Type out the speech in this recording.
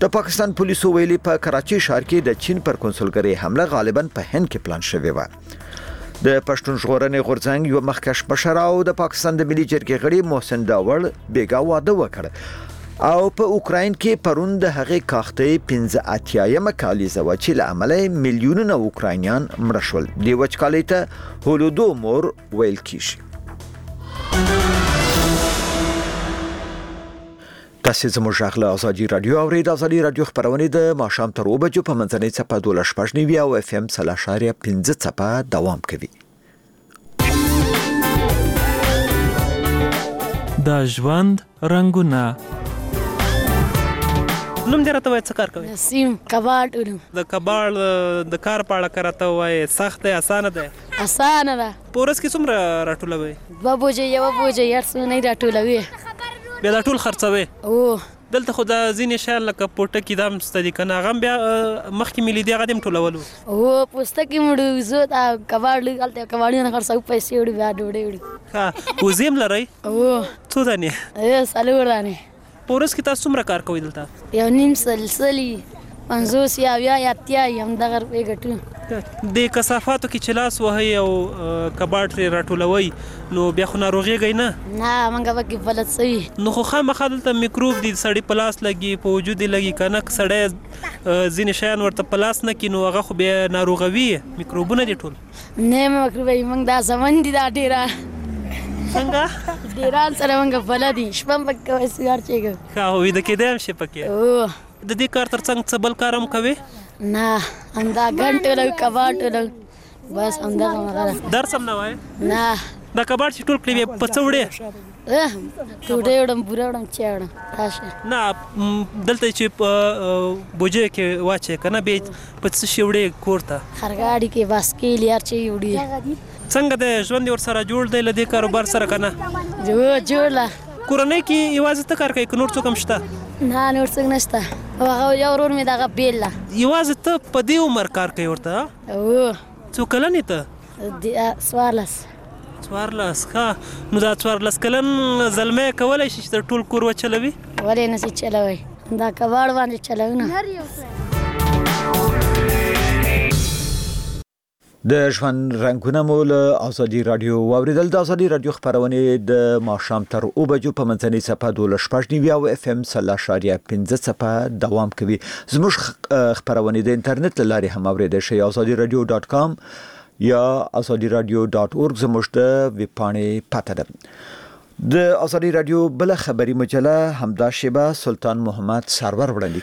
د پاکستان پولیسو ویلي په کراچي ښار کې د چین پر کنسولګرۍ حمله غالبا په هند کې پلان شوې و. د پښتون ژغورنې غورځنګ یو مخکښ مشر او د پاکستان د ملي جرګې غړي محسن داوړ بیګا واده وکړ او په اوکراین کې پرون د هغې کاختې 85 کالیزه و چې له امله میلیونونه اوکراینیان مړه شول. دې وچکالۍ ته هولودومور ویل کیږي. تاسو زموږ غږ له ازادي رادیو اورئ. د ازادي رادیو خبرونه د ماښام تر 2 بجو په منځنۍ څپه 12.9 او اف ام 3.5 څپه دوام کوي. د ژوند رنگونه. نوم دې راته وایي څه کار کوي؟ نسیم کباړ وړم. د کباړ د کار په اړه که راته ووایې سخت دی اسانه دی؟ اسانه ده. په ورځ کې څومره راټولوئ؟ 2 بجې یوه بجې هر څه نه راټولوي. بیا دا ټول خرڅوي؟ او دلته خو د ځینې شیان لکه پوټکي دا هم شته دي که نه هغه هم بیا مخکې مې لیدې هغه دې هم ټولولو؟ او پوستکي هم وړو زه دا کباړ لږ هلته کباړي نه خرڅوو پیسې وړو بیا ډوډۍ وړو. ښه وزې هم لرئ؟ او څو دانې؟ 4 دانې. په ورځ کې تاسو څومره کار کوئ دلته؟ 1.5 سلسلي 50 یا 80 همدغه روپۍ ګټو. د کثافاتو کې چې لاس وهئ او کباړ ترې راټولوئ نو بیا خو ناروغېږئ نه؟ نه موږ پکې بلد سوي نو خو خامخا دلته میکروب دي سړي په لاس لګي په وجود یې لګي که نه که سړی ځینې شیان ورته په لاس نه کړي نو هغه خو بیا ناروغوي میکروبونه دي ټول؟ نه مکروبوي موږ دا زمن دي دا ډېره څنګه؟ ډېران سره موږ بلد دي شپه هم پکې کوی سهار چېږو. ښه ویده کېدی هم شي پکې؟ او د دې کار تر څنګ څه بل کار هم کوې؟ نه همدا ګڼ ټولو کباړ ټولو بس همدغه مغله. درس هم نه وایې؟ نه دا کباړ چې ټول کړې وې په څه وړې؟ ډوډۍ وړم بوره وړم چای وړم راشه. نه دلته چې په بوجۍ کې واچې که نه بیا په څه شي وړې کور ته؟ خرګاډي کې باسکیل هر شی وړي. څنګه دی ژوند یې ورسره جوړ دی له دې کاروبار سره که نه؟ جوړ له کورنۍ کې یوازې ته کار کوې که نور څوک هم شته؟ نه نور څوک نشته. هغه یو ورور مې دغه بیل ده. یوازې ته په دې عمر کار کوې ورته؟ او څو کلن یې ته؟ 14. 14 ښه نو دا 14 کلن زلمی کولی شي چې د ټول کور وچلوي؟ ولې نشي چلوی دا کباړ باندې چلوي نه. د ژوند رنگونه مو له ازادي رادیو واوریدل. د ازادي رادیو خبرونه د ماښام تر 2 بجو په منځنۍ څپه 12.9 او اف ام 3.5 څپه دوام کوي. زموږ خبرونه د انټرنیټ له لارې هم اوریدل شي. azadiradio.com یا azadiradio.org زموږ د ویب پاڼې پته ده. د ازادي رادیو بل خبري مجله همدا شیبه سلطان محمد سرور وړاندې